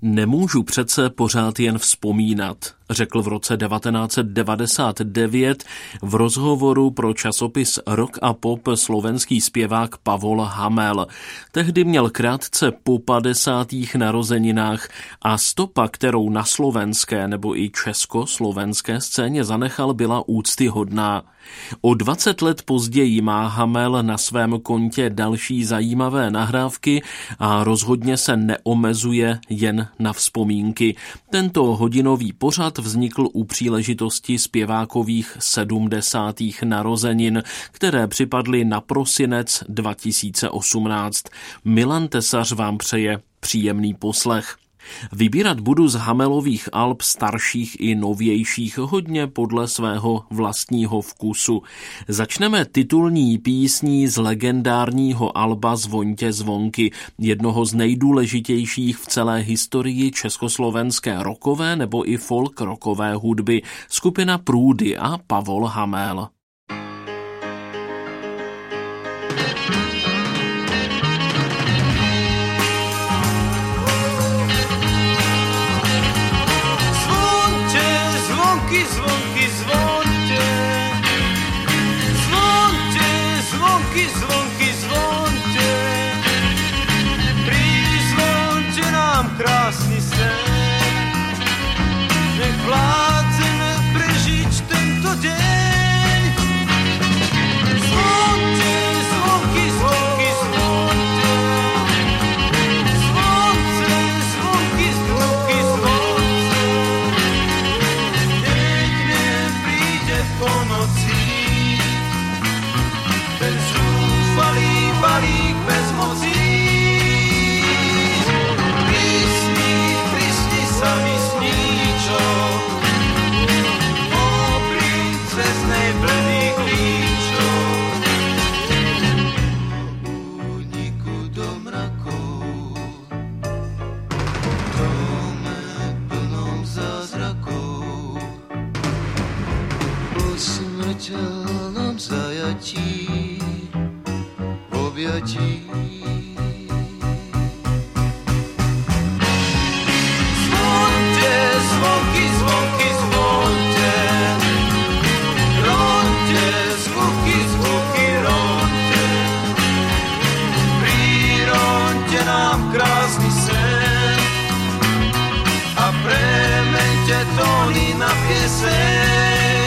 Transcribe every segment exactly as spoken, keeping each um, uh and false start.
Nemůžu přece pořád jen vzpomínat, řekl v roce devatenáct set devadesát devět v rozhovoru pro časopis Rock a Pop slovenský zpěvák Pavol Hamel. Tehdy měl krátce po padesátých narozeninách a stopa, kterou na slovenské nebo i československé scéně zanechal, byla úctyhodná. O dvacet let později má Hamel na svém kontě další zajímavé nahrávky a rozhodně se neomezuje jen na vzpomínky. Tento hodinový pořad vznikl u příležitosti zpěvákových sedmdesátých narozenin, které připadly na prosinec dva tisíce osmnáct. Milan Tesař vám přeje příjemný poslech. Vybírat budu z Hamelových alb starších i novějších hodně podle svého vlastního vkusu. Začneme titulní písní z legendárního alba Zvoňte zvonky, jednoho z nejdůležitějších v celé historii československé rockové nebo i folk rockové hudby, skupina Průdy a Pavol Hamel. Zvonky, zvonky, zvonte, zvonte, zvonky, zvonky, zvonte, prizvonte nám krásny sen, nech vládzeme prežiť tento deň. Zvonte, zvonky, zvonky, zvonte, zvonce, zvonky, zvonky, zvonce, po noci, ten zúfalý balík bez moci. Prisni, prisni sa mi sníčo, o princeznej bledých líčov, úniku do mrakov, dome plnom zázrakov, po smrteľnom zajatí, v objatí. Zvonte, zvonky, zvonky, zvonte, ronte, zvuky, zvuky, ronte, prironte nám krásny sen a premente tóny na pieseň.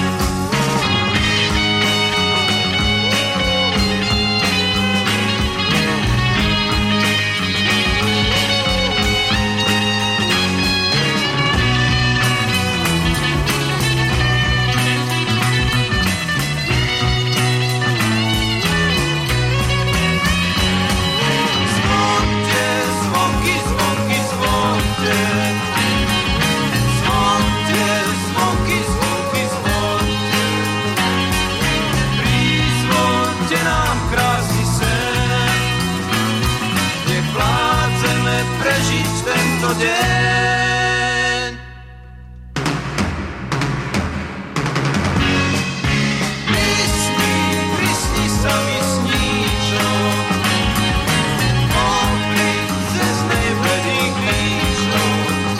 Deň. Prisni, prisni sa mi sníčo, o princeznej bledých líčov,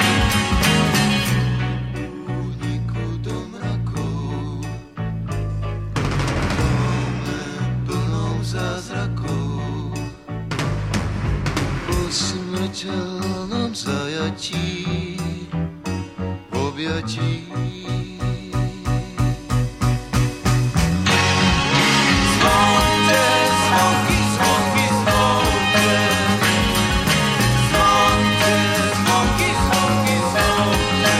úniku do mrakov, dome plnom zázrakov, po smrteľnom zajatí, v objatí. Zvonte, zvonky, zvonky, zvonte, zvonte, zvonky, zvonky, zvonte.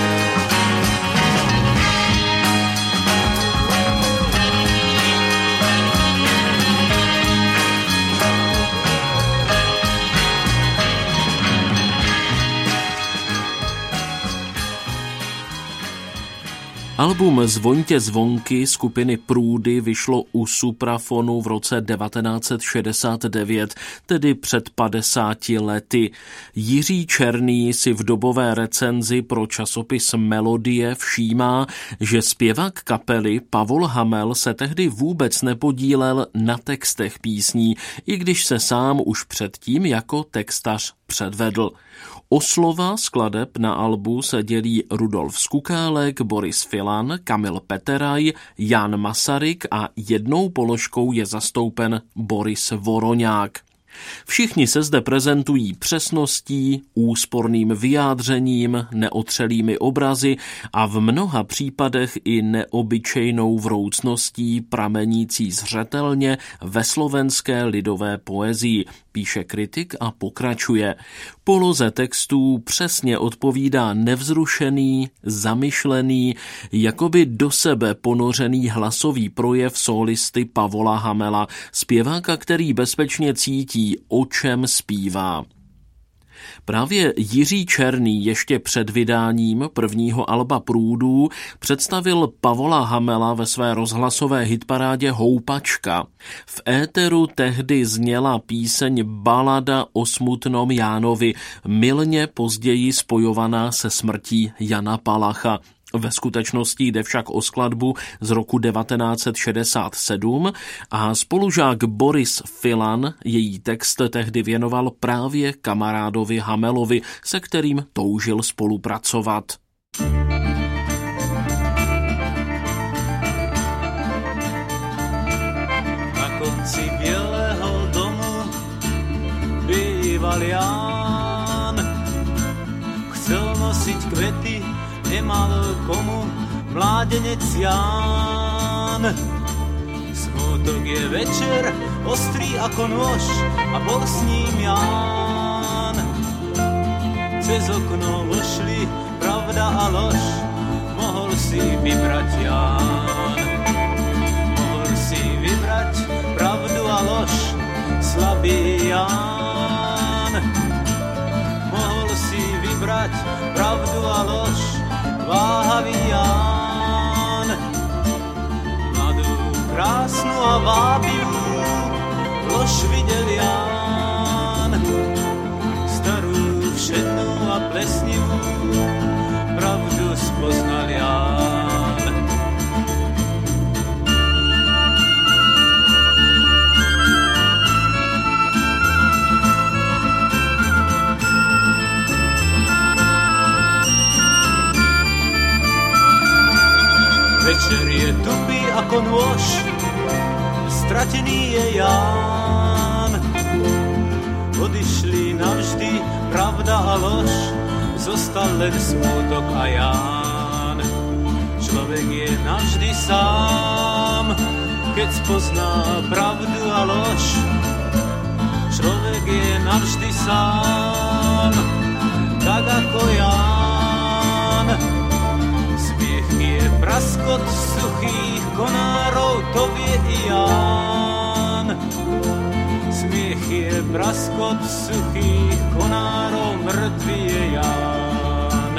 Album Zvoňte zvonky skupiny Průdy vyšlo u Suprafonu v roce devatenáct set šedesát devět, tedy před padesáti lety. Jiří Černý si v dobové recenzi pro časopis Melodie všímá, že zpěvák kapely Pavol Hamel se tehdy vůbec nepodílel na textech písní, i když se sám už předtím jako textař předvedl. O slova skladeb na albu se dělí Rudolf Skukálek, Boris Filan, Kamil Peteraj, Jan Masaryk a jednou položkou je zastoupen Boris Voroňák. Všichni se zde prezentují přesností, úsporným vyjádřením, neotřelými obrazy a v mnoha případech i neobyčejnou vroucností pramenící zřetelně ve slovenské lidové poezii, píše kritik a pokračuje. Poloze textů přesně odpovídá nevzrušený, zamyšlený, jakoby do sebe ponořený hlasový projev sólisty Pavola Hamela, zpěváka, který bezpečně cítí, o čem zpívá. Právě Jiří Černý ještě před vydáním prvního alba Průdů představil Pavola Hamela ve své rozhlasové hitparádě Houpačka. V éteru tehdy zněla píseň Balada o smutnom Jánovi, mylně později spojovaná se smrtí Jana Palacha. Ve skutečnosti jde však o skladbu z roku devatenáct set šedesát sedm a spolužák Boris Filan její text tehdy věnoval právě kamarádovi Hamelovi, se kterým toužil spolupracovat. Na konci Bělého domu býval Ján, chcel nosiť kvety, nemal komu, mládenec Ján. Smutok je večer, ostrý ako nôž, a bol s ním Ján. Cez okno vošli pravda a lož, mohol si vybrať Ján. Mohol si vybrať pravdu a lož, slabý Ján. Mohol si vybrať pravdu a lož, váhavý Ján. Mladú, krásnu a vábivú lož videl Ján. Starú, všednú a plesnivú pravdu spoznal Ján. Večer je tupý ako nôž, stratený je Ján. Odišli navždy pravda a lož, zostal len smutok a Ján. Človek je navždy sám, keď spozná pravdu a lož. Človek je navždy sám, tak ako Ján. Je praskot suchých konárov, to vie i Ján. Smiech je praskot suchých konárov, mŕtvý je Ján.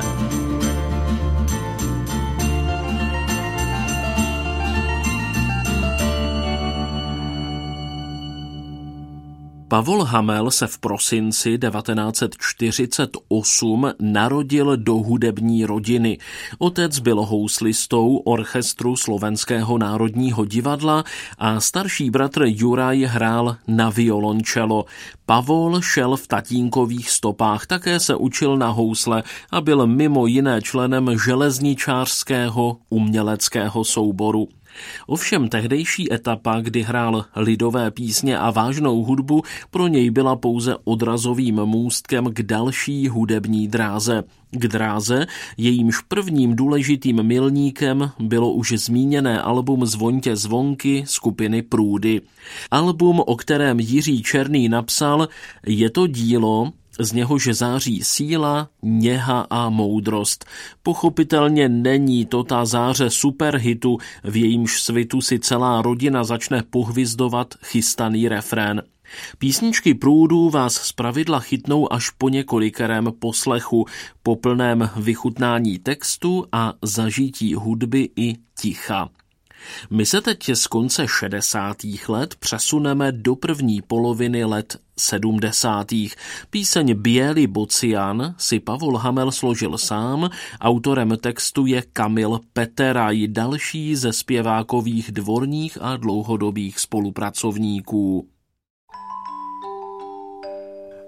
Pavol Hamel se v prosinci devatenáct set čtyřicet osm narodil do hudební rodiny. Otec byl houslistou orchestru Slovenského národního divadla a starší bratr Juraj hrál na violončelo. Pavol šel v tatínkových stopách, také se učil na housle a byl mimo jiné členem železničářského uměleckého souboru. Ovšem tehdejší etapa, kdy hrál lidové písně a vážnou hudbu, pro něj byla pouze odrazovým můstkem k další hudební dráze. K dráze, jejímž prvním důležitým milníkem bylo už zmíněné album Zvoňte zvonky skupiny Průdy. Album, o kterém Jiří Černý napsal, je to dílo, z něhož září síla, něha a moudrost. Pochopitelně není to ta záře superhitu, v jejímž svitu si celá rodina začne pohvizdovat chystaný refrén. Písničky Průdů vás zpravidla chytnou až po několikerém poslechu, po plném vychutnání textu a zažití hudby i ticha. My se teď z konce šedesátých let přesuneme do první poloviny let sedmdesátých. Píseň Bělý bocian si Pavol Hamel složil sám, autorem textu je Kamil Peteraj, další ze zpěvákových dvorních a dlouhodobých spolupracovníků.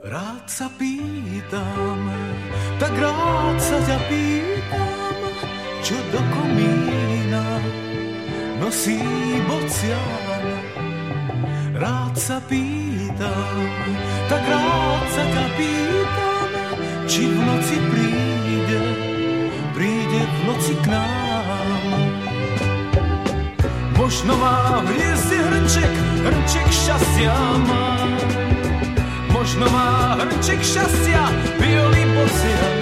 Rád sa pýtam, tak rád sa ťa pýtam, čo do komína nosí bocian. Rád sa pýtam, tak rád sa ťa pýtam, či v noci príde, príde v noci k nám. Možno má v hniezde hrnček, hrnček šťastia má. Možno má hrnček šťastia, bielý bocian.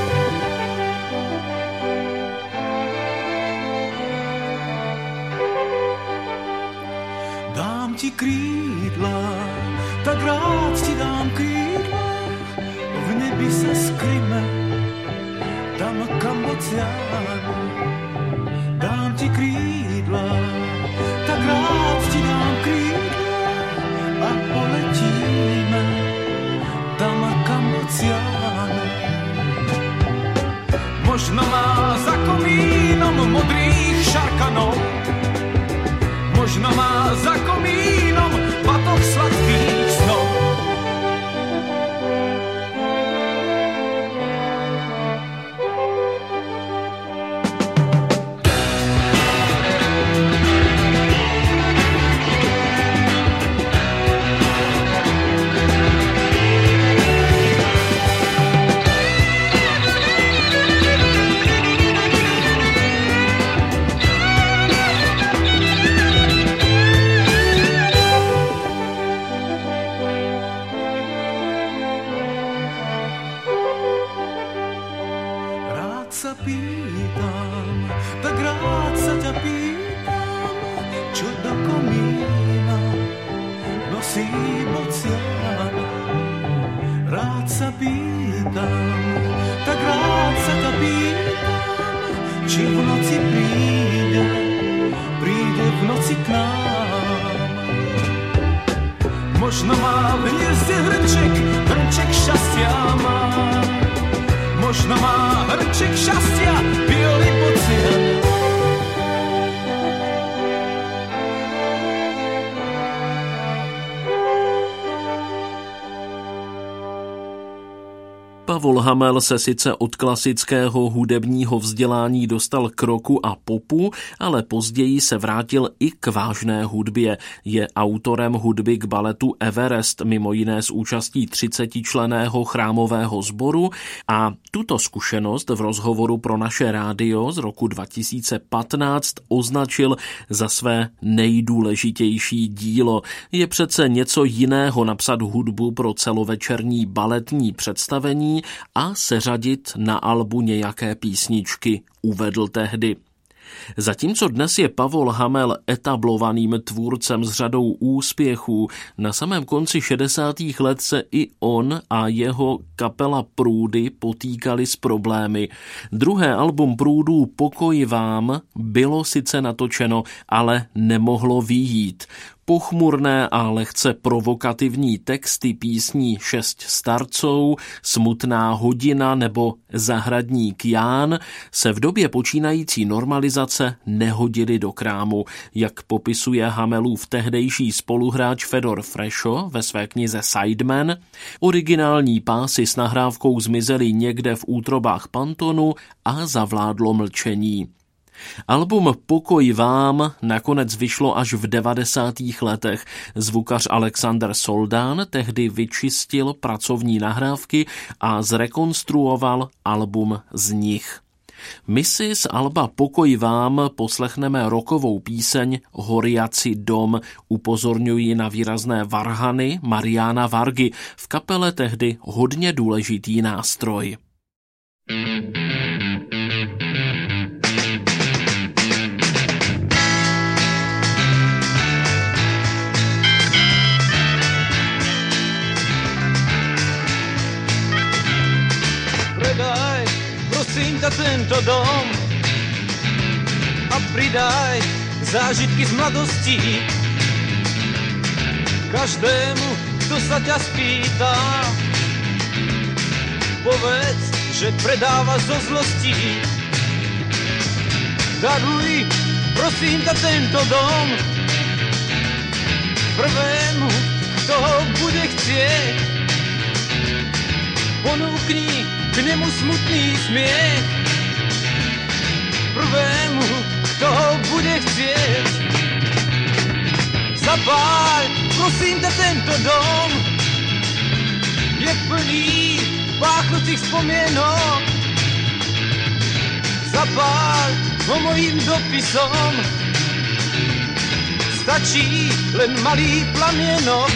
Dám ti krídla, tak rád ti dám krídla, v nebi sa skryme, tam kam bocian. Dám ti krídla, tak rád ti dám krídla a poletíme tam kam bocian. Možno má za komínom modrých šarkanov, možno má za komínom batoh sladkých snov. Sa pýtam, tak rád sa ťa pýtam, čo do komína nosí bocian. Rád sa pýtam, tak rád sa ťa pýtam, či v noci príde, príde v noci k nám. Možno má v hniezde hrnček, hrnček šťastia má. Možno má hrnček šťastia, bielý bocian. Pavol Hamel se sice od klasického hudebního vzdělání dostal k rocku a popu, ale později se vrátil i k vážné hudbě. Je autorem hudby k baletu Everest, mimo jiné s účastí třicetičlenného chrámového sboru, a tuto zkušenost v rozhovoru pro naše rádio z roku dva tisíce patnáct označil za své nejdůležitější dílo. Je přece něco jiného napsat hudbu pro celovečerní baletní představení a seřadit na albu nějaké písničky, uvedl tehdy. Zatímco dnes je Pavol Hamel etablovaným tvůrcem s řadou úspěchů, na samém konci šedesátých let se i on a jeho kapela Průdy potýkali s problémy. Druhé album Průdů Pokoj vám bylo sice natočeno, ale nemohlo vyjít. Pochmurné a lehce provokativní texty písní Šest starců, Smutná hodina nebo Zahradník Ján se v době počínající normalizace nehodily do krámu, jak popisuje Hamelův tehdejší spoluhráč Fedor Frešo ve své knize Sideman. Originální pásy s nahrávkou zmizely někde v útrobách Pantonu a zavládlo mlčení. Album Pokoj vám nakonec vyšlo až v devadesátých letech. Zvukař Alexander Soldán tehdy vyčistil pracovní nahrávky a zrekonstruoval album z nich. My si z alba Pokoj vám poslechneme rockovou píseň Horiaci dom. Upozorňuji na výrazné varhany Mariána Vargy, v kapele tehdy hodně důležitý nástroj. Predaj, prosím ťa, tento dom a pridaj zážitky z mladosti každému, kto sa ťa spýta. Povedz, že predávaš zo zlosti. Daruj, prosím ťa, tento dom prvému, kto ho bude chcieť. Ponoukni k nemu smutný směch, prvému, kto ho bude chcieť. Zapáľ, prosím ťa, tento dom, je plný páchnutých spomienok. Zapáľ ho mojím dopisom, stačí len malý plamienok.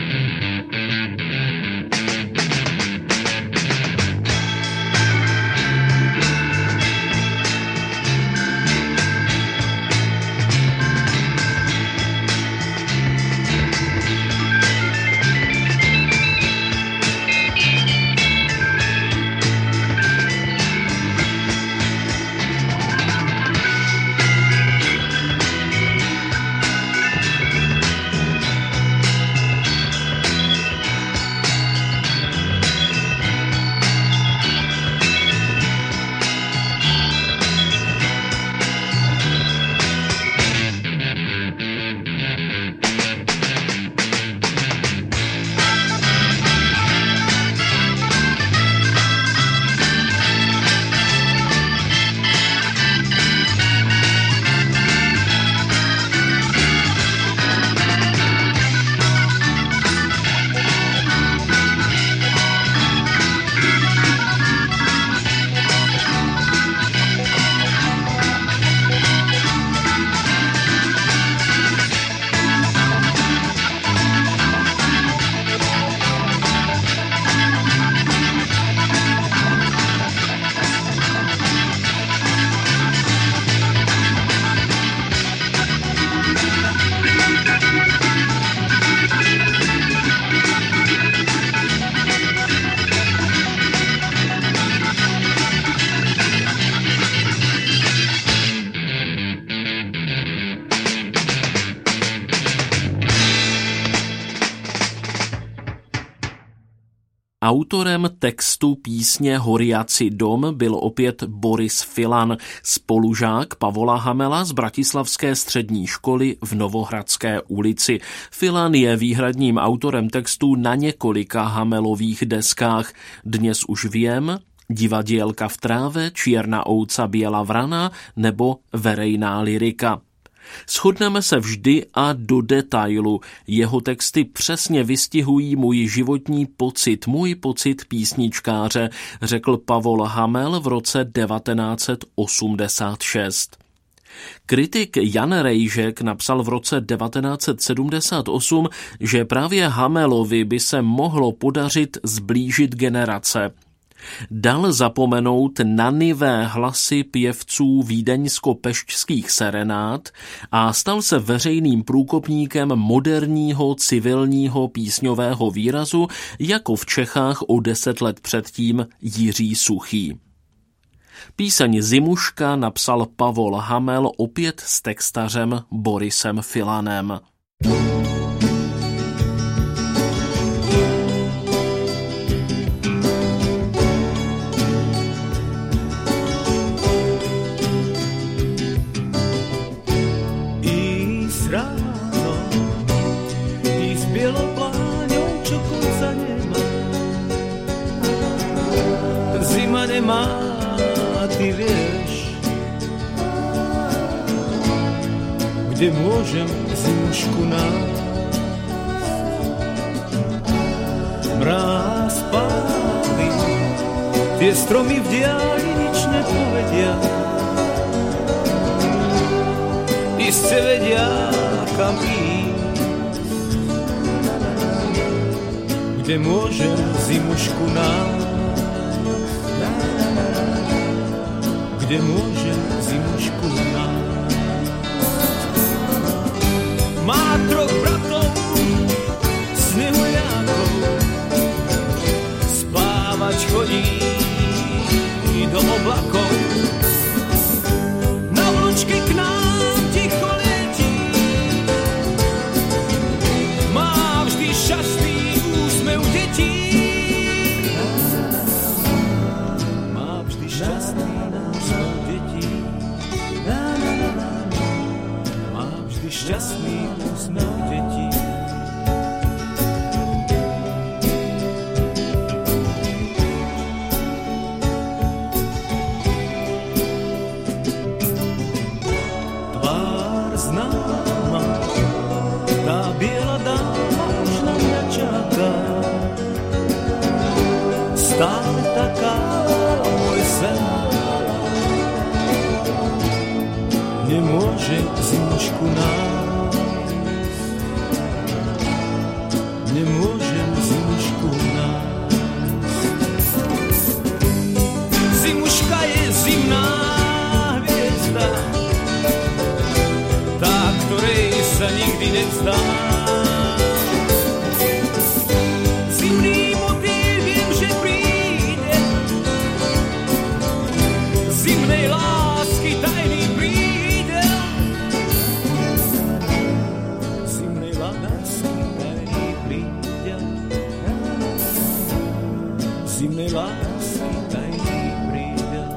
Autorem textu písně Horiaci dom byl opět Boris Filan, spolužák Pavola Hamela z bratislavské střední školy v Novohradské ulici. Filan je výhradním autorem textů na několika Hamelových deskách. Dnes už viem, Divadielka v tráve, Čierna ouca, biela vrana nebo Verejná lyrika. Shodneme se vždy a do detailu. Jeho texty přesně vystihují můj životní pocit, můj pocit písničkáře, řekl Pavol Hamel v roce devatenáct set osmdesát šest. Kritik Jan Rejžek napsal v roce devatenáct set sedmdesát osm, že právě Hamelovi by se mohlo podařit zblížit generace. Dal zapomenout nanivé hlasy pěvců vídeňsko-pešťských serenád a stal se veřejným průkopníkem moderního civilního písňového výrazu, jako v Čechách o deset let předtím Jiří Suchý. Píseň Zimuška napsal Pavol Hamel opět s textařem Borisem Filanem. Nemá, ty vieš, kde môžem zimušku nájsť. Mráz páli, tie stromy v diali nič nepovedia. Iste vedia, kam ísť, kde môžem zimušku nájsť. Kde môžem zimušku nájsť. Má troch bratov, snehuliákov, spávať chodí do oblakov. Na vlčky k nám ticho letí, má vždy šťastný úsmev detí. Má vždy šťastný šťastný úsmev detí. známa, tá biela dáma už na mňa čaká. Stále taká môj sen, nemôže zimušku nájsť, nemôžem zimušku nájsť. Zimuška je zimná hviezda, tá, ktorej sa nikdy nevzdá. Zimný motýl viem, že príde, zimnej lásky tajný prídel, zimnej lásky tajný prídel, zimnej lásky tajný prídel.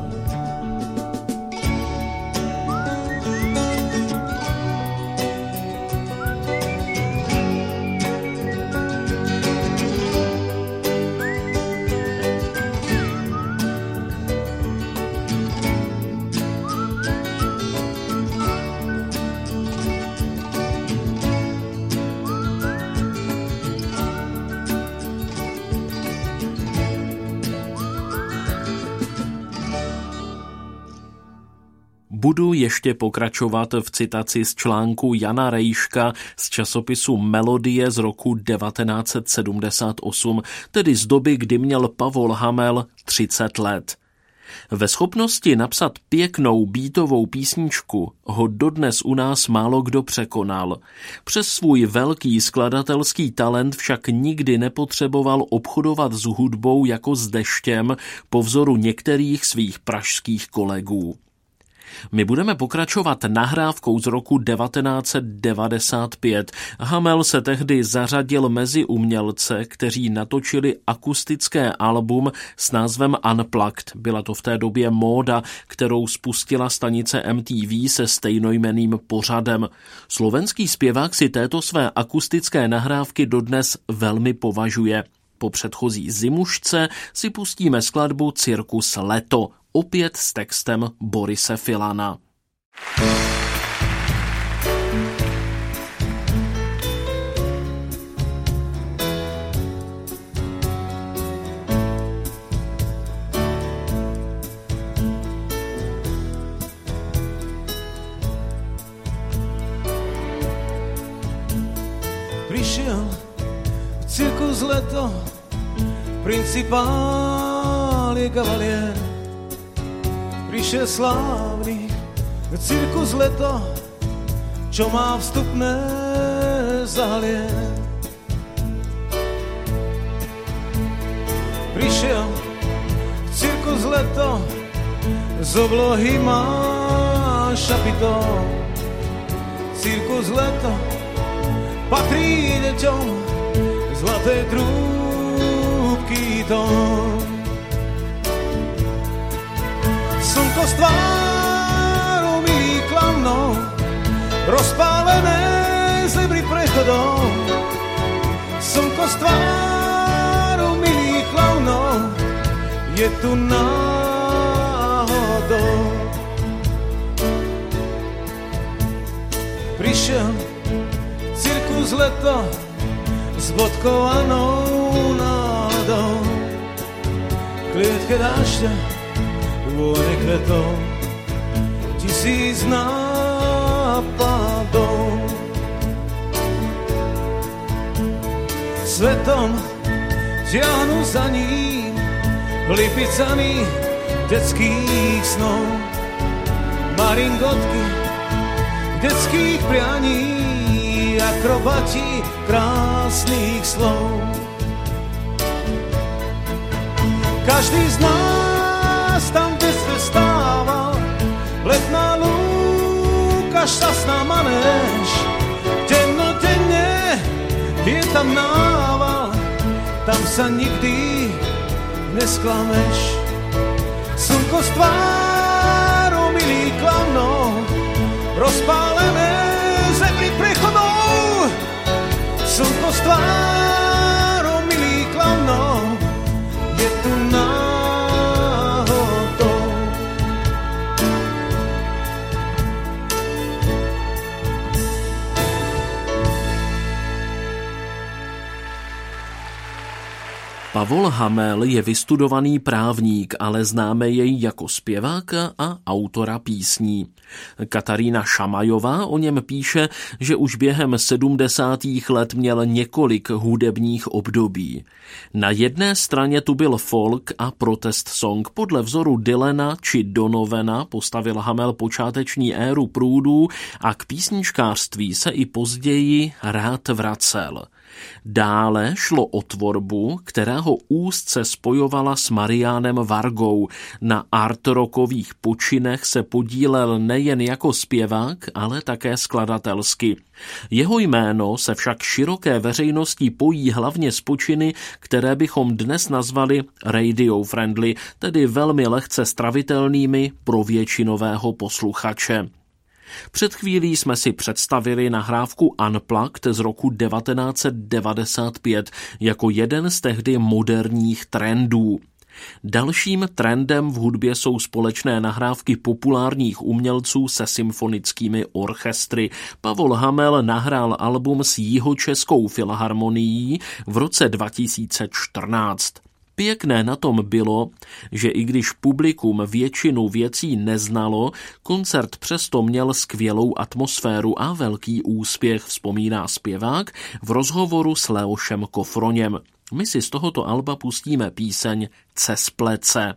Budu ještě pokračovat v citaci z článku Jana Rejška z časopisu Melodie z roku devatenáct set sedmdesát osm, tedy z doby, kdy měl Pavol Hamel třicet let. Ve schopnosti napsat pěknou beatovou písničku ho dodnes u nás málo kdo překonal. Přes svůj velký skladatelský talent však nikdy nepotřeboval obchodovat s hudbou jako s deštěm po vzoru některých svých pražských kolegů. My budeme pokračovat nahrávkou z roku devatenáct set devadesát pět. Hamel se tehdy zařadil mezi umělce, kteří natočili akustické album s názvem Unplugged. Byla to v té době móda, kterou spustila stanice M T V se stejnojmenným pořadem. Slovenský zpěvák si této své akustické nahrávky dodnes velmi považuje. Po předchozí Zimušce si pustíme skladbu Cirkus Leto, opět s textem Borise Filana. Prišiel cirkus Leto, principál je kavalier. Prišiel slávny cirkus Leto, čo má vstupné zahalie. Prišiel cirkus Leto, z oblohy má šapito. Cirkus Leto patrí deťom, zlaté trúbky dom. Slnko s tvárou milých klamnou, rozpálené zebry prechodom. Slnko s tvárou milých klamnou, je tu náhodou. Prišiel cirkus Leto s bodkovanou náladou. Klietke dážďa, vône kvetov, tisíc nápadov. Svetom ťahnu za ním lipicami detských snov. Maringotky detských prianí, akrobati krásnych slov. Každý z nás tam v detstve stával, letná lúka, šťastná manéž. Dennodenne je tam nával, tam sa nikdy nesklameš. Slnko s tvárou milých klamnou, rozpálené zebry prechodov. Slnko s tvárou milých klamnou, je tu náhodou. Pavol Hamel je vystudovaný právník, ale známe jej jako zpěváka a autora písní. Katarína Šamajová o něm píše, že už během sedmdesátých let měl několik hudebních období. Na jedné straně tu byl folk a protest song. Podle vzoru Dylana či Donovana postavil Hamel počáteční éru průdů a k písničkářství se i později rád vracel. Dále šlo o tvorbu, která ho úzce spojovala s Mariánem Vargou. Na art-rockových počinech se podílel nejen jako zpěvák, ale také skladatelsky. Jeho jméno se však široké veřejnosti pojí hlavně s počiny, které bychom dnes nazvali radio-friendly, tedy velmi lehce stravitelnými pro většinového posluchače. Před chvílí jsme si představili nahrávku Unplugged z roku devatenáct set devadesát pět jako jeden z tehdy moderních trendů. Dalším trendem v hudbě jsou společné nahrávky populárních umělců se symfonickými orchestry. Pavol Hamel nahrál album s Jihočeskou filharmonií v roce dva tisíce čtrnáct. Pěkné na tom bylo, že i když publikum většinu věcí neznalo, koncert přesto měl skvělou atmosféru a velký úspěch, vzpomíná zpěvák v rozhovoru s Leošem Kofroněm. My si z tohoto alba pustíme píseň Cez plece.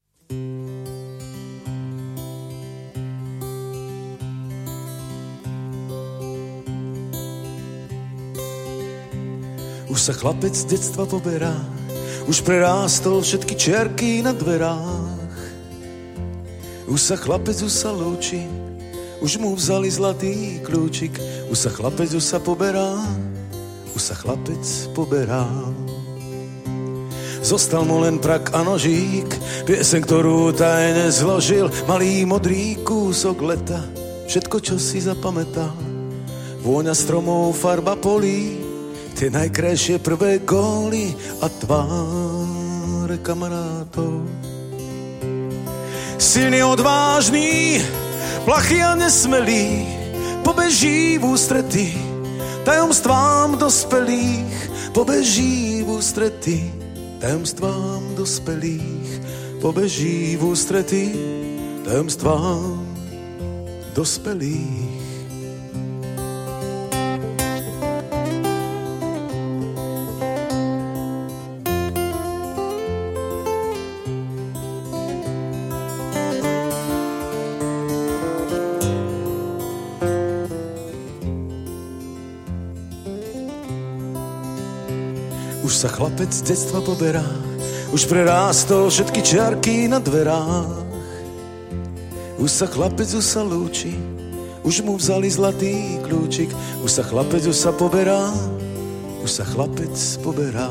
Už sa chlapec z detstva poberá, už prerástol všetky čiarky na dverách. Už sa chlapec, už sa lúči, už mu vzali zlatý kľúčik. Už sa chlapec, už sa poberá, už sa chlapec poberá. Zostal mu len prak a nožík, pieseň, ktorú tajne zložil. Malý modrý kúsok leta, všetko, čo si zapamätal. Vôňa stromov, farba polí, tie najkrajšie prvé góly a tváre kamarátov. Silný, odvážny, plachý a nesmelý, pobeží v ústrety tajomstvám dospelých, pobeží v ústrety tajomstvám dospelých, pobeží v ústrety tajomstvám dospelých. Už sa chlapec z detstva poberá, už prerástol všetky čiarky na dverách. Už sa chlapec, už sa lúči, už mu vzali zlatý kľúčik. Už sa chlapec, už sa poberá, už sa chlapec poberá.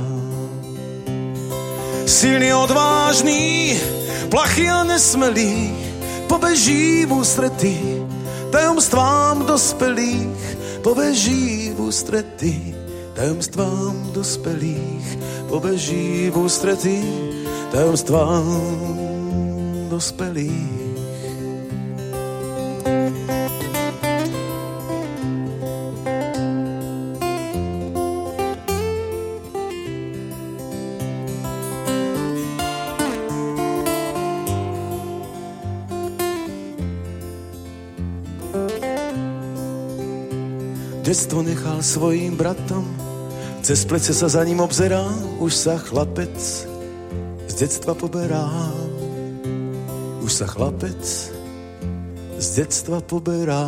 Silný, odvážny, plachý a nesmelý, pobeží v ústrety tajomstvám dospelých, pobeží v ústrety tajomstvám dospelých, pobeží v ústrety tajomstvám dospelých. Detstvo nechal svojím bratom, cez plece sa za ním obzerá. Už sa chlapec z detstva poberá, už sa chlapec z detstva poberá.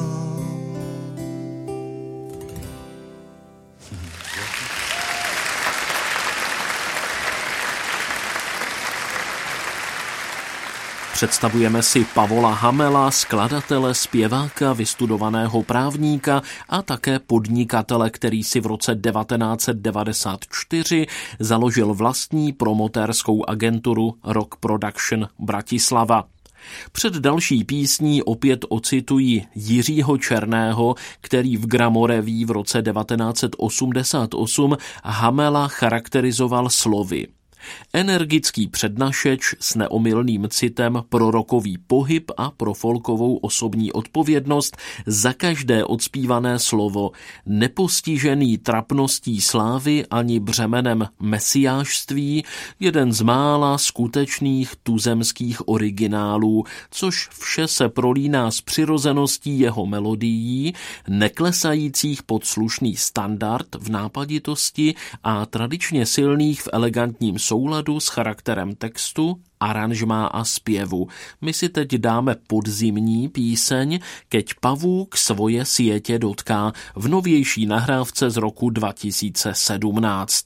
Představujeme si Pavola Hamela, skladatele, zpěváka, vystudovaného právníka a také podnikatele, který si v roce devatenáct set devadesát čtyři založil vlastní promotérskou agenturu Rock Production Bratislava. Před další písní opět ocituji Jiřího Černého, který v Gramoreví v roce devatenáct set osmdesát osm Hamela charakterizoval slovy. Energický přednašeč s neomylným citem pro rockový pohyb a pro folkovou osobní odpovědnost za každé odspívané slovo, nepostižený trapností slávy ani břemenem mesiášství, jeden z mála skutečných tuzemských originálů, což vše se prolíná s přirozeností jeho melodií, neklesajících pod slušný standard v nápaditosti a tradičně silných v elegantním souladu s charakterem textu, aranžmá a zpěvu. My si teď dáme podzimní píseň Keď pavúk svoje siete dotká v novější nahrávce z roku dva tisíce sedmnáct.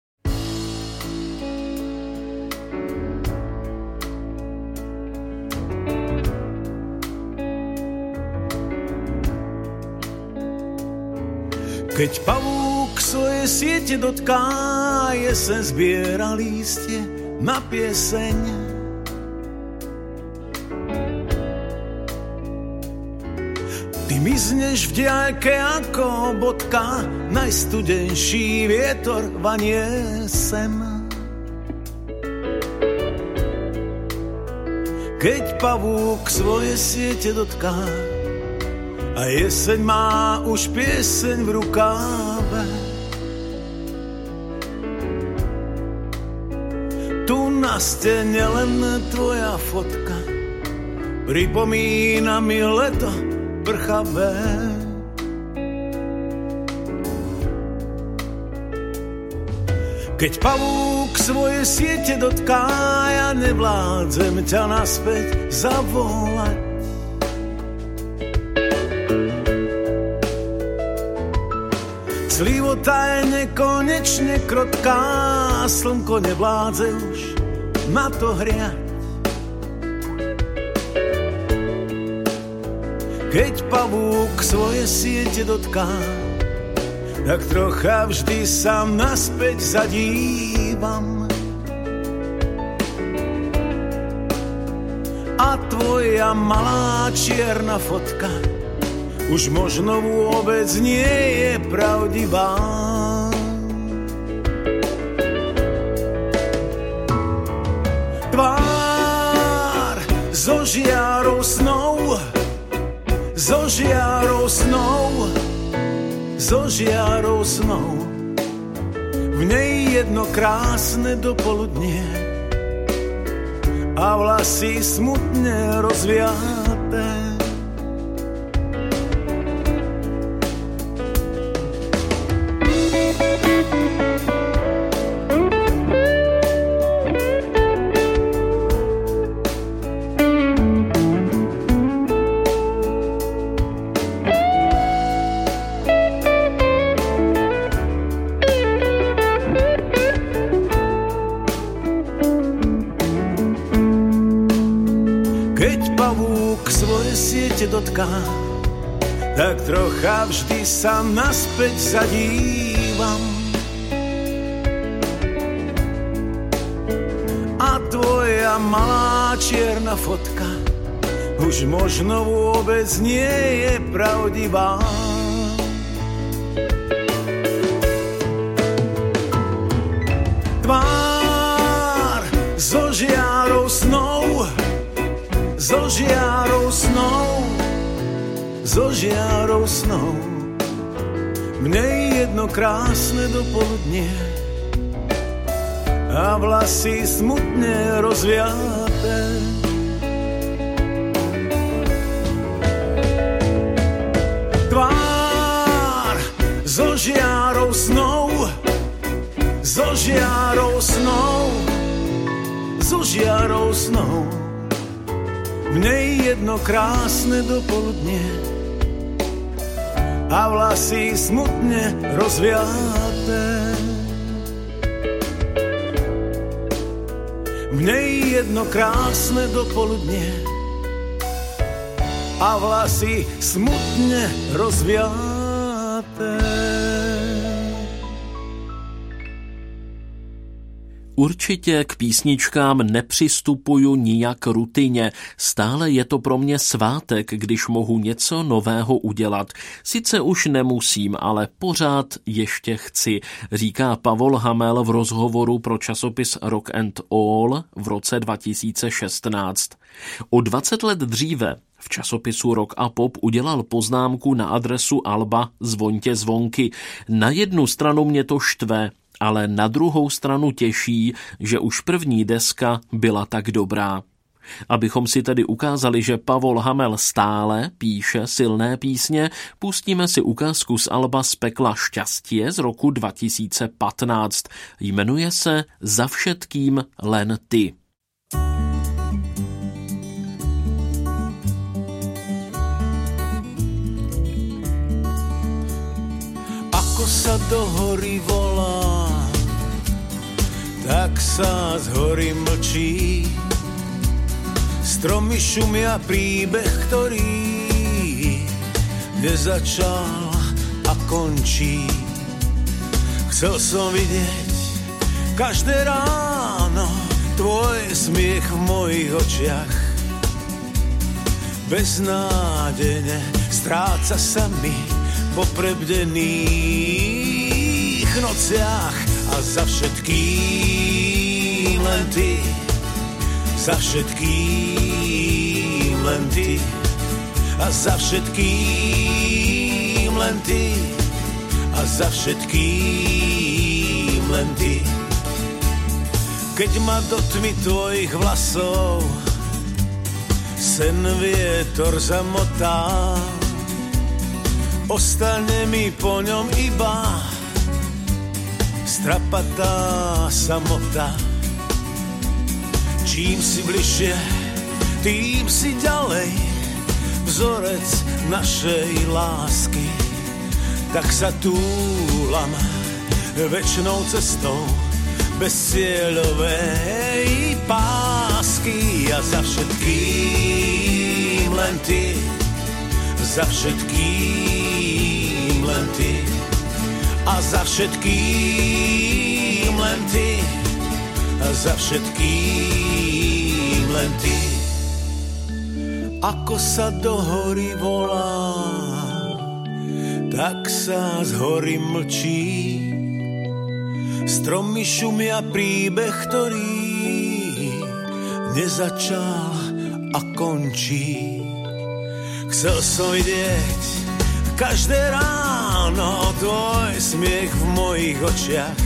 Keď pavúk svoje siete dotká, jesen zbiera lístie na pieseň. Ty mizneš v diaľke ako bodka, najstudenší vietor vanie sem. Keď pavúk svoje siete dotká, a jeseň má už pieseň v rukáve. Tu na stene len tvoja fotka pripomína mi leto prchavé. Keď pavúk svoje siete dotká, ja nevládzem ťa naspäť zavolať. Slivota je nekonečne krotká, slnko nevládze už na to hriať. Keď pavúk svoje siete dotká, tak trocha vždy sa naspäť zadívam. A tvoja malá čierna fotka už možno vôbec nie je pravdivá. Tvár zo žiarou snov, zo žiarou snov, zo žiarou snov. V nej jedno krásne dopoludnie a vlasy smutne rozviaté. Dotká, tak trocha vždy sa naspäť zadívam. A tvoja malá čierna fotka už možno vôbec nie je pravdivá. Tvár zo žiarou snov, zo žiarou snov, zo žiarou snov. V nej jedno krásne dopoludnie a vlasy smutne rozviaté. Tvár zo žiarou snov, zo žiarou snov, zo žiarou snov. V nej jedno krásne dopoludnie a vlasy smutne rozviaté. V nej jedno krásne dopoludnie a vlasy smutne rozviaté. Určitě k písničkám nepřistupuju nijak rutině. Stále je to pro mě svátek, když mohu něco nového udělat. Sice už nemusím, ale pořád ještě chci, říká Pavol Hamel v rozhovoru pro časopis Rock and All v roce dva tisíce šestnáct. O dvacet let dříve v časopisu Rock a Pop udělal poznámku na adresu alba Zvoňte zvonky. Na jednu stranu mě to štve, ale na druhou stranu těší, že už první deska byla tak dobrá. Abychom si tedy ukázali, že Pavol Hamel stále píše silné písně, pustíme si ukázku z alba Z pekla šťastie z roku dva tisíce patnáct. Jmenuje se Za všetkým len ty. Ako sa do hory volá, tak sa z hory mlčí. Stromy šumia príbeh, ktorý nezačal a končí. Chcel som vidieť každé ráno tvoj smiech v mojich očiach. Beznádejne stráca sa mi po prebdených nociach a za všetkým len ty, za všetkým len ty a za všetkým len ty a za všetkým len ty. Keď ma do tmy tvojich vlasov sen vietor zamotá, ostane mi po ňom iba strapatá samota. Čím si bližšie, tým si ďalej vzorec našej lásky. Tak sa túlam večnou cestou bez cieľovej pásky. A za všetkým len ty, za všetkým len ty a za všetkým len ty a za všetkým len ty. Ako sa do hory volá, tak sa z hory mlčí. Stromy šumia príbeh, ktorý nezačal a končí. Chcel som vidieť každé ráno tvoj smiech v mojich očiach.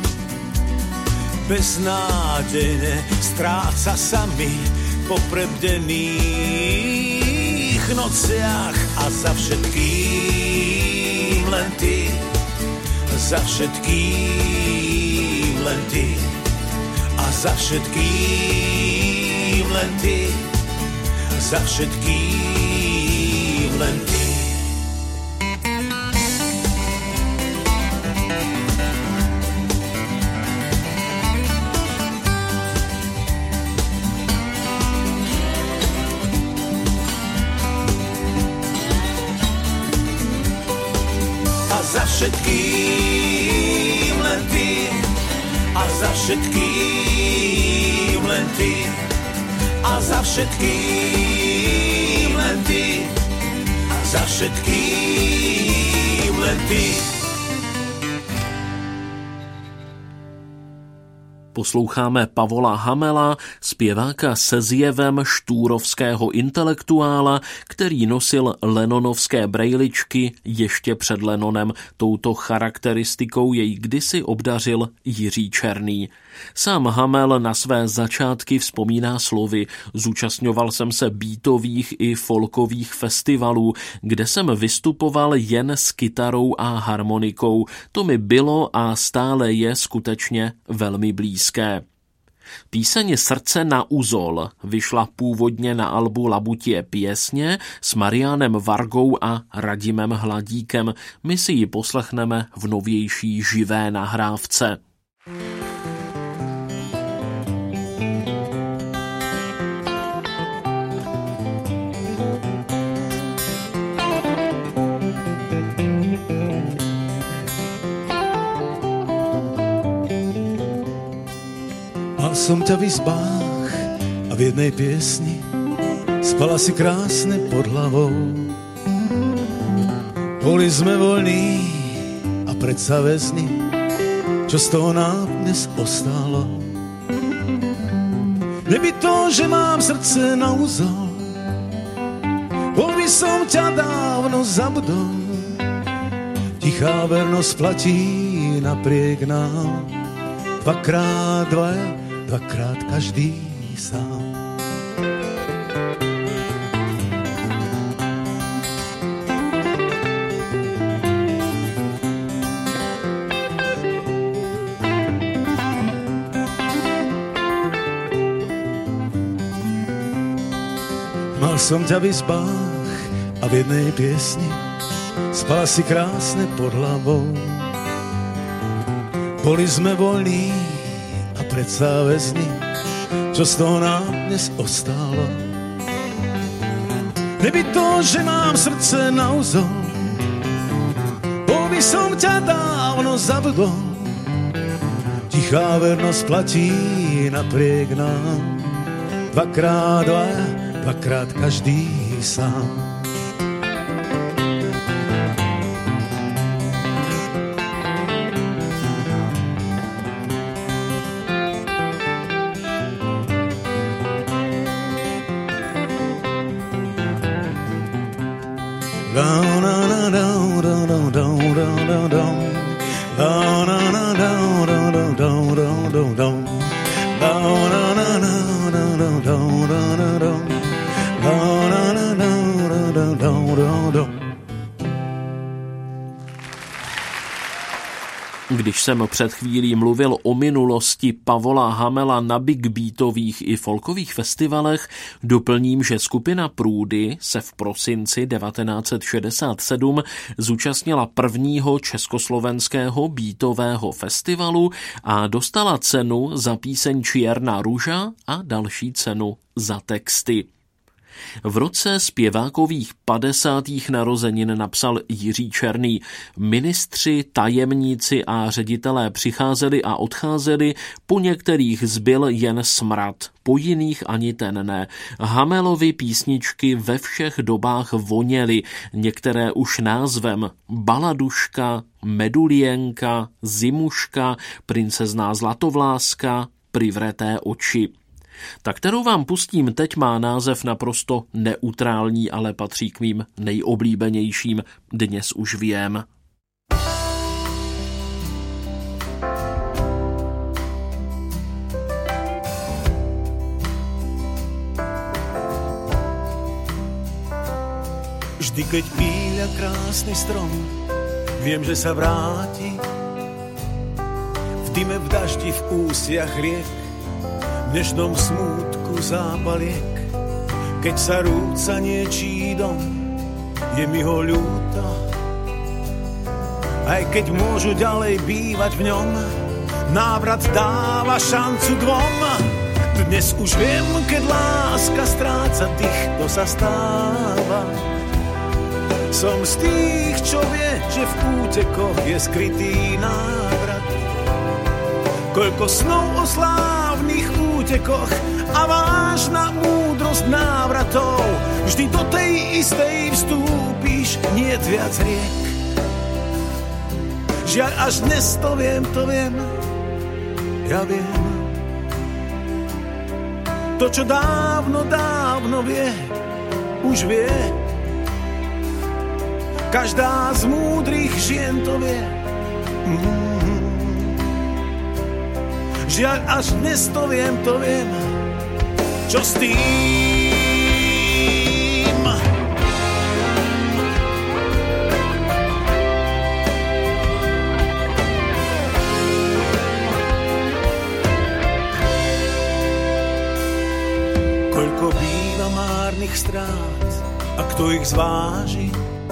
Beznádejne stráca sa mi po prebdených nociach a za všetkým len ty, za všetkým len ty a za všetkým len ty, za všetkým len ty. Za všetkým len ty a za všetkým len ty a za všetkým len ty a za všetkým len ty. Posloucháme Pavola Hamela, zpěváka se zjevem štúrovského intelektuála, který nosil lenonovské brejličky ještě před Lennonem. Touto charakteristikou jej kdysi obdařil Jiří Černý. Sám Hamel na své začátky vzpomíná slovy: zúčastňoval jsem se beatových i folkových festivalů, kde jsem vystupoval jen s kytarou a harmonikou. To mi bylo a stále je skutečně velmi blízké. Píseň Srdce na uzol vyšla původně na albu Labutie piesně s Mariánem Vargou a Radimem Hladíkem. My si ji poslechneme v novější živé nahrávce. som ťa v izbách a v jednej piesni spala si krásne pod hlavou. Boli sme voľní a predsa väzni, čo z toho nám dnes ostalo. Neby to, že mám srdce na úzol, bol by som ťa dávno zabudol. Tichá vernosť platí napriek nám, dvakrát dvaja, dvakrát každý sám. Mal som ťa v izbách a v jednej piesni spala si krásne pod hlavou. Boli sme voľní a predsa väzni, čo z toho nám dnes ostalo. Neby to, že mám srdce na úzol, bol by som ťa dávno zabudol. Tichá vernosť platí napriek nám, dvakrát dvaja, dvakrát každý sám. Když jsem před chvílí mluvil o minulosti Pavola Hamela na big beatových i folkových festivalech, doplním, že skupina Průdy se v prosinci devatenáct set šedesát sedm zúčastnila prvního československého beatového festivalu a dostala cenu za píseň Čierna ruža a další cenu za texty. V roce zpěvákových padesátých narozenin napsal Jiří Černý: ministři, tajemníci a ředitelé přicházeli a odcházeli, po některých zbyl jen smrad, po jiných ani ten ne. Hamelovy písničky ve všech dobách voněly, některé už názvem Baladuška, Medulienka, Zimuška, Princezná zlatovláska, Privreté oči. Ta, kterou vám pustím teď, má název naprosto neutrální, ale patří k mým nejoblíbenějším. Dnes už vím. Vždy, keď píľa krásny strom, viem, že sa vráti. V dime, v daždi, v ústiach riek, v dnešnom smútku zápaliek. Keď sa rúca niečí dom, je mi ho ľúto. Aj keď môžu ďalej bývať v ňom, návrat dáva šancu dvom. Dnes už viem, keď láska stráca dých, to sa stáva. Som z tých, čo vie, že v útekoch je skrytý návrat. Koľko snov o slávnych útekoch a vážna múdrosť návratov. Vždy do tej istej vstúpíš, niet viac riek. Žiaľ, až dnes to viem, to viem, ja viem. To, čo dávno, dávno vie, už vie. Každá z múdrych žien to vie. Mm-hmm. Žiaľ, až dnes to viem, to viem. Čo s tým? Koľko býva márnych strát a kto ich zváži?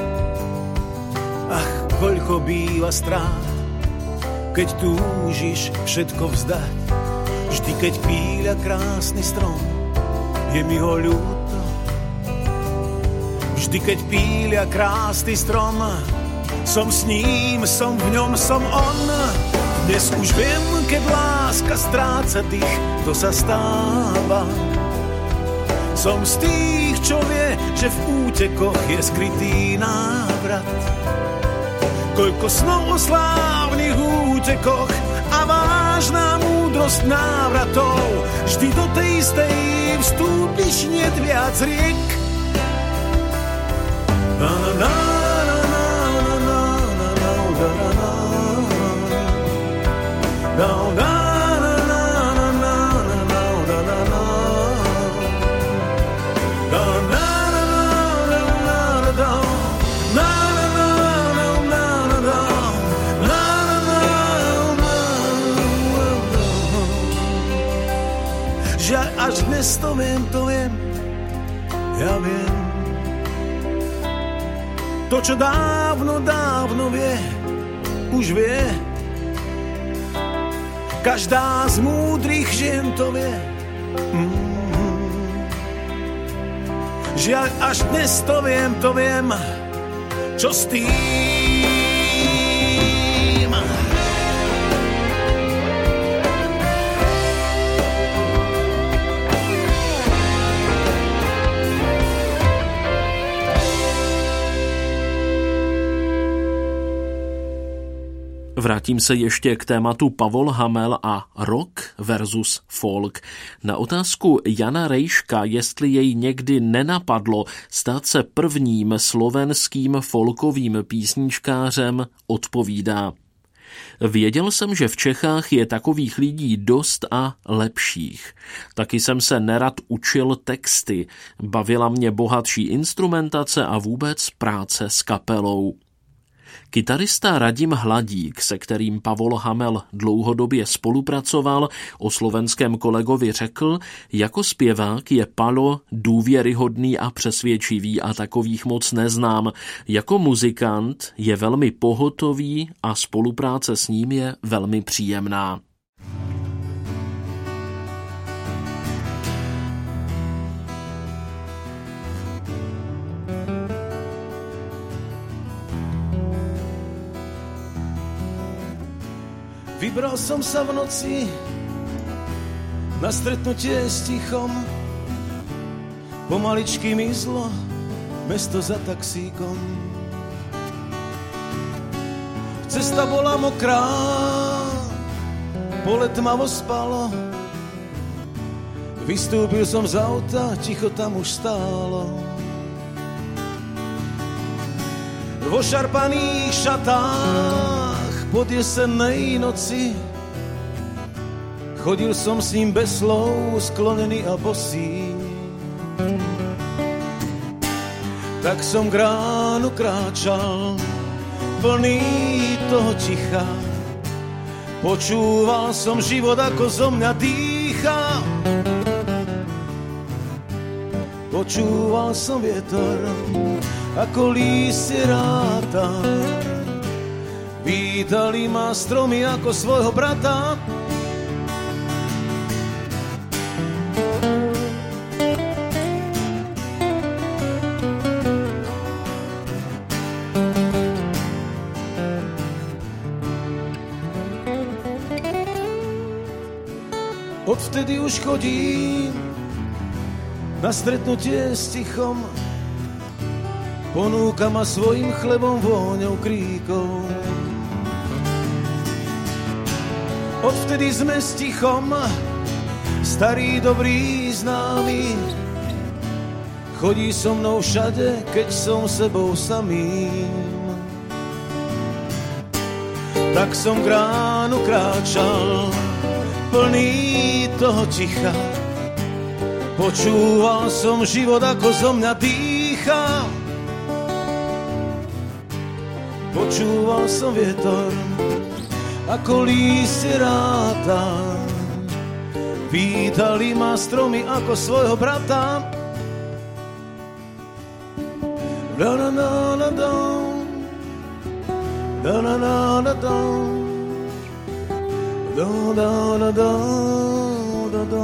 Ach, koľko býva strát, keď túžiš všetko vzdať. Vždy, keď píľa krásny strom, je mi ho ľúto. Vždy, keď píľa krásny strom, som s ním, som v ňom, som on. Dnes už viem, keď láska stráca dých, to sa stáva. Som z tých, čo vie, že v útekoch je skrytý návrat. Koľko snov o slávnych útekoch a vážna múdrosť návratov. Vždy do tej istej vstúpiš, niet viac riek. Na na na na na na na na na na. No, no, no, no, no, no, no, no, no, no, no. No, no, no, no, no, no, no. No, no, no, no, no, no, no. No, no, no, no, no. Žiaľ, až dnes to viem, to viem, ja viem. To, čo dávno, dávno vie, už vie. Každá z múdrych žien to vie. Mm-hmm. Žiaľ, až dnes to viem, to viem, čo s tým. Vrátím se ještě k tématu Pavol Hamel a rock versus folk. Na otázku Jana Rejška, jestli jej někdy nenapadlo stát se prvním slovenským folkovým písničkářem, odpovídá: Věděl jsem, že v Čechách je takových lidí dost a lepších. Taky jsem se nerad učil texty. Bavila mě bohatší instrumentace a vůbec práce s kapelou. Kytarista Radim Hladík, se kterým Pavol Hamel dlouhodobě spolupracoval, o slovenském kolegovi řekl: jako zpěvák je Palo důvěryhodný a přesvědčivý a takových moc neznám. Jako muzikant je velmi pohotový a spolupráce s ním je velmi příjemná. Vybral som sa v noci na stretnutie s tichom. Pomaličky mizlo mesto za taxíkom. Cesta bola mokrá, pole tmavo spalo. Vystúpil som z auta, ticho tam už stálo. Vo šarpaných šatách pod jesennej noci chodil som s ním bez slov, sklonený a bosý. Tak som k ránu kráčal, plný toho ticha. Počúval som život, ako zo mňa dýcha. Počúval som vietor, ako lístie ráta. Vítali ma stromy ako svojho brata. Odvtedy už chodím na stretnutie s tichom. Ponúka ma svojim chlebom, vôňou, kríkov. Odvtedy sme s tichom, starý dobrý známy. Chodí so mnou všade, keď som sebou samým. Tak som k ránu kráčal, plný toho ticha. Počúval som život, ako zo mňa dýcha. Počúval som vietor, ako lístie ráta. Vítali ma stromy ako svojho brata. Da na na na da, da na na na da, da da na da da da.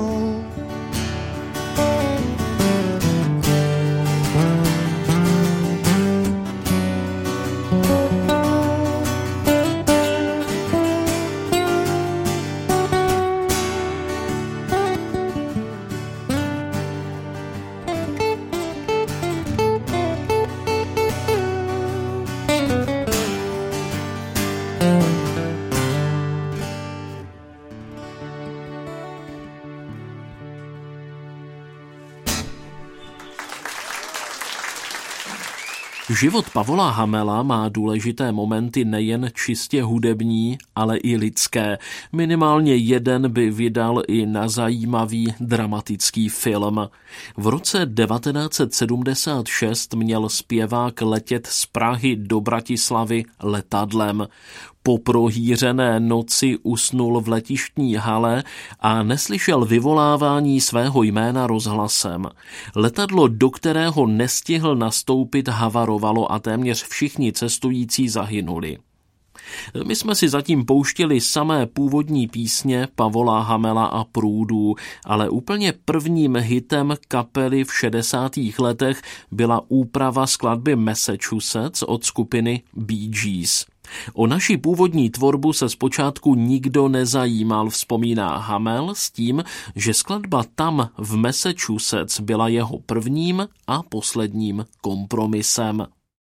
Život Pavola Hamela má důležité momenty nejen čistě hudební, ale i lidské. Minimálně jeden by vydal i na zajímavý dramatický film. V roce devatenáct set sedmdesát šest měl zpěvák letět z Prahy do Bratislavy letadlem. Po prohýřené noci usnul v letištní hale a neslyšel vyvolávání svého jména rozhlasem. Letadlo, do kterého nestihl nastoupit, havarovalo a téměř všichni cestující zahynuli. My jsme si zatím pouštěli samé původní písně Pavola Hamela a Průdů, ale úplně prvním hitem kapely v šedesátých letech byla úprava skladby Massachusetts od skupiny Bee Gees. O naši původní tvorbu se zpočátku nikdo nezajímal, vzpomíná Hamel, s tím, že skladba Tam v Massachusetts byla jeho prvním a posledním kompromisem.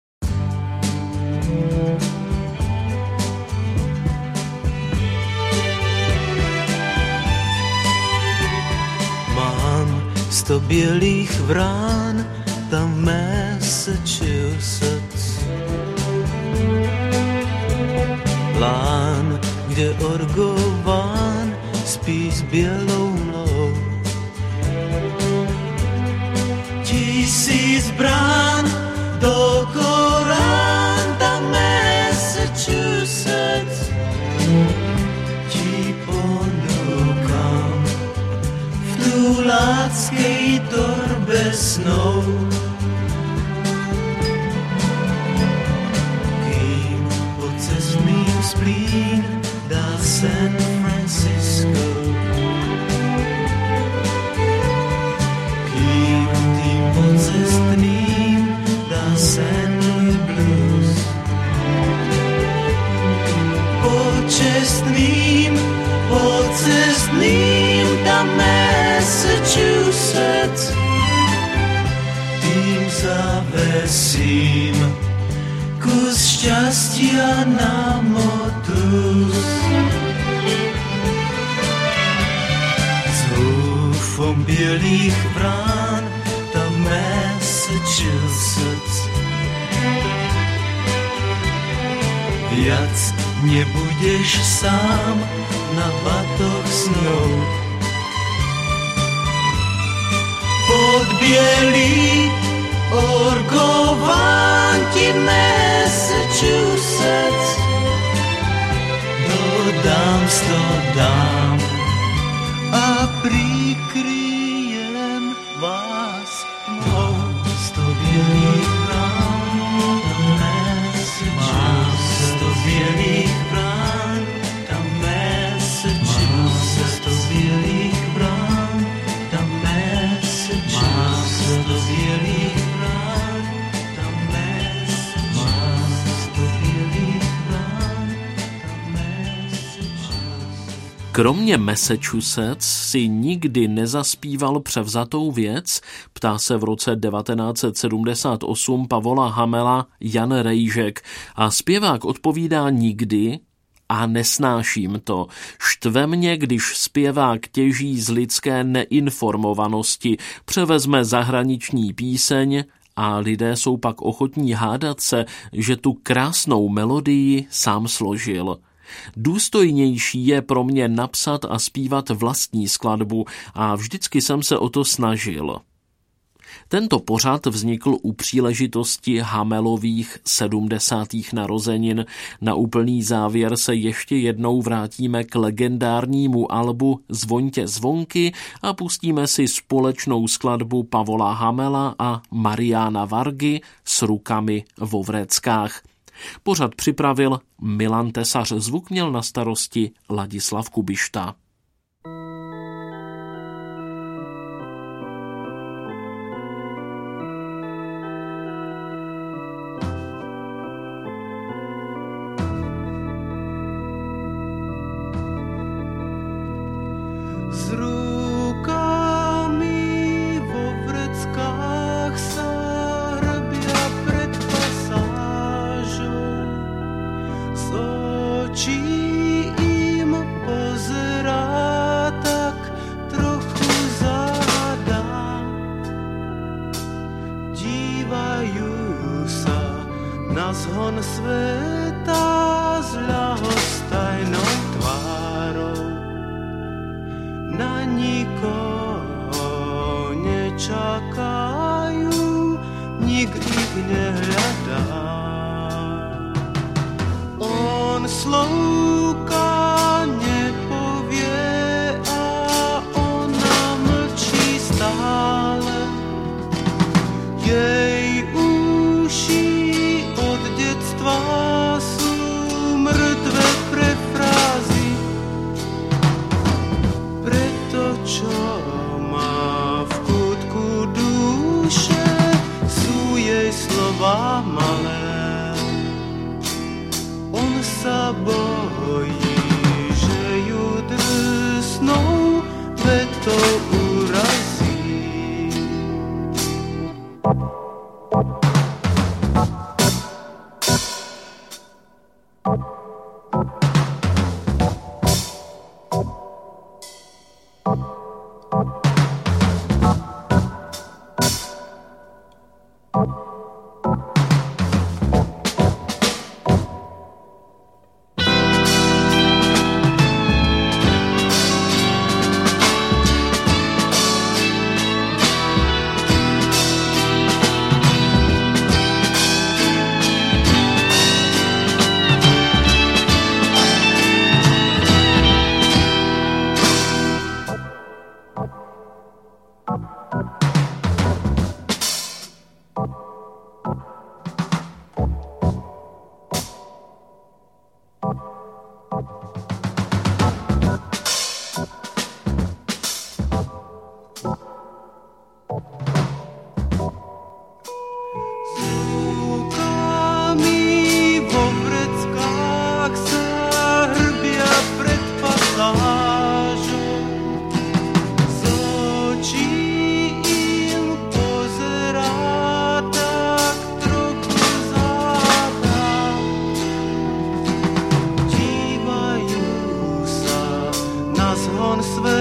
Mám sto bělých vrán tam v Massachusetts. Lán, kde orgován spí s bělou mlou. Tisíc brán do Korán tam Massachusetts ti ponúkam v tuláckej torbe snou. Splín dá San Francisco. Kým tým pocestným dá Saint Louis Blues. Počestným, pocestným dá Massachusetts. Tým zavesím kus šťastia na motus. S húfom bielých vrán tam Massachusetts. Viac nebudeš sám na batoh snou. Pod bielý orgován ti Massachusetts. Dodám sto dám a prikryjem vás tmou. Sto bielých vrán tam Massachusetts. Sto bielých vrán tam Massachusetts. Sto bielých vrán tam Massachusetts. Sto bielých Kromě Massachusetts si nikdy nezaspíval převzatou věc, ptá se v roce devatenáct set sedmdesát osm Pavola Hamela Jan Rejžek a zpěvák odpovídá nikdy a nesnáším to. Štve mě, když zpěvák těží z lidské neinformovanosti, převezme zahraniční píseň a lidé jsou pak ochotní hádat se, že tu krásnou melodii sám složil. Důstojnější je pro mě napsat a zpívat vlastní skladbu a vždycky jsem se o to snažil. Tento pořad vznikl u příležitosti Hamelových sedmdesátých narozenin. Na úplný závěr se ještě jednou vrátíme k legendárnímu albu Zvoňte zvonky a pustíme si společnou skladbu Pavola Hamela a Mariána Vargy S rukami vo vreckách. Pořad připravil Milan Tesař, zvuk měl na starosti Ladislav Kubišta. S rukami vo vreckách sa hrbia pred pasážou. Z očí im pozerá tak trochu záhada. Dívajú sa slovka nepovie a ona mlčí stále. Jej uši od detstva sú mŕtve pre frázy, preto čo má v kútku duše sú jej slova malé. On sa bojí, že ju drsnou vetou urazí. Své